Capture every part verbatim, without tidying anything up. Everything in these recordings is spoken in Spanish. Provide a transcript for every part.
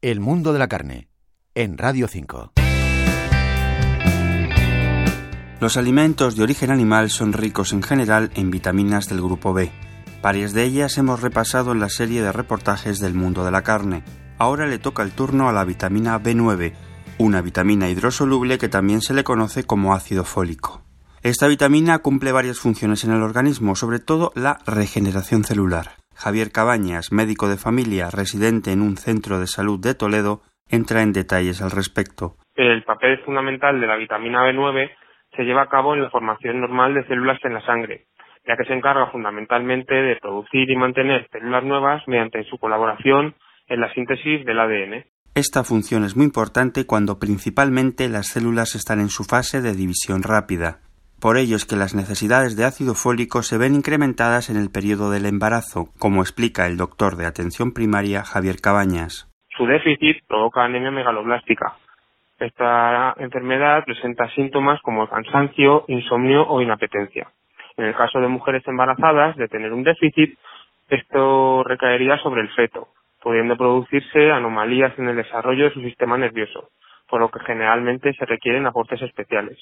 El mundo de la carne, en Radio cinco. Los alimentos de origen animal son ricos en general en vitaminas del grupo B. Varias de ellas hemos repasado en la serie de reportajes del mundo de la carne. Ahora le toca el turno a la vitamina B nueve, una vitamina hidrosoluble que también se le conoce como ácido fólico. Esta vitamina cumple varias funciones en el organismo, sobre todo la regeneración celular. Javier Cabañas, médico de familia, residente en un centro de salud de Toledo, entra en detalles al respecto. El papel fundamental de la vitamina B nueve se lleva a cabo en la formación normal de células en la sangre, ya que se encarga fundamentalmente de producir y mantener células nuevas mediante su colaboración en la síntesis del A D N. Esta función es muy importante cuando principalmente las células están en su fase de división rápida. Por ello es que las necesidades de ácido fólico se ven incrementadas en el periodo del embarazo, como explica el doctor de atención primaria Javier Cabañas. Su déficit provoca anemia megaloblástica. Esta enfermedad presenta síntomas como cansancio, insomnio o inapetencia. En el caso de mujeres embarazadas, de tener un déficit, esto recaería sobre el feto, pudiendo producirse anomalías en el desarrollo de su sistema nervioso, por lo que generalmente se requieren aportes especiales.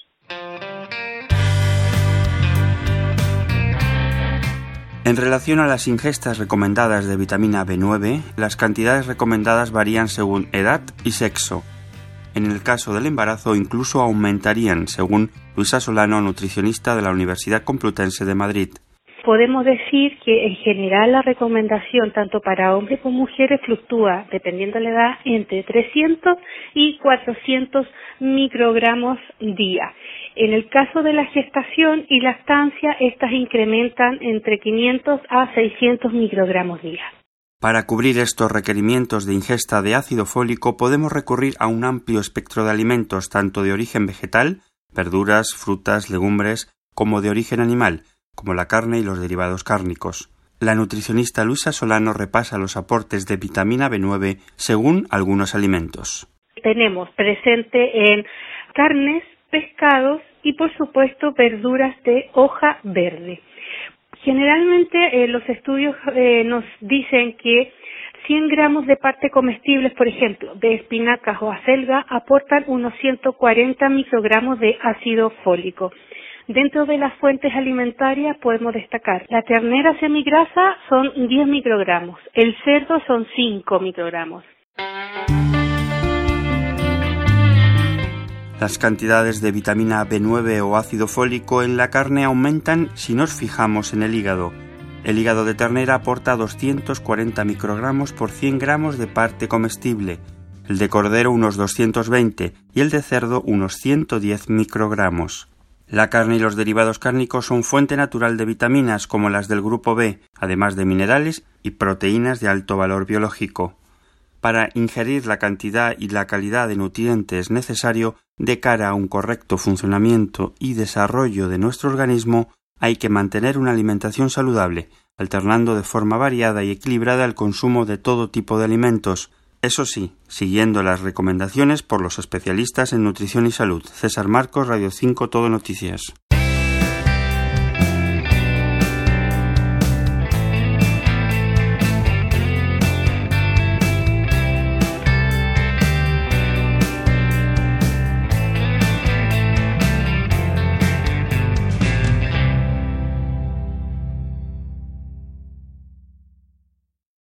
En relación a las ingestas recomendadas de vitamina B nueve, las cantidades recomendadas varían según edad y sexo. En el caso del embarazo incluso aumentarían, según Luisa Solano, nutricionista de la Universidad Complutense de Madrid. Podemos decir que en general la recomendación tanto para hombres como mujeres fluctúa, dependiendo de la edad, entre trescientos y cuatrocientos microgramos día. En el caso de la gestación y lactancia, estas incrementan entre quinientos a seiscientos microgramos día. Para cubrir estos requerimientos de ingesta de ácido fólico podemos recurrir a un amplio espectro de alimentos, tanto de origen vegetal, verduras, frutas, legumbres, como de origen animal, como la carne y los derivados cárnicos. La nutricionista Luisa Solano repasa los aportes de vitamina B nueve según algunos alimentos. Tenemos presente en carnes, pescados y por supuesto verduras de hoja verde. Generalmente eh, los estudios eh, nos dicen que cien gramos de parte comestibles, por ejemplo, de espinacas o acelga, aportan unos ciento cuarenta microgramos de ácido fólico. Dentro de las fuentes alimentarias podemos destacar la ternera semigrasa son diez microgramos, el cerdo son cinco microgramos. Las cantidades de vitamina B nueve o ácido fólico en la carne aumentan si nos fijamos en el hígado. El hígado de ternera aporta doscientos cuarenta microgramos por cien gramos de parte comestible, el de cordero unos doscientos veinte y el de cerdo unos ciento diez microgramos. La carne y los derivados cárnicos son fuente natural de vitaminas como las del grupo B, además de minerales y proteínas de alto valor biológico. Para ingerir la cantidad y la calidad de nutrientes necesario de cara a un correcto funcionamiento y desarrollo de nuestro organismo, hay que mantener una alimentación saludable, alternando de forma variada y equilibrada el consumo de todo tipo de alimentos. Eso sí, siguiendo las recomendaciones por los especialistas en nutrición y salud. César Marcos, Radio cinco, Todo Noticias.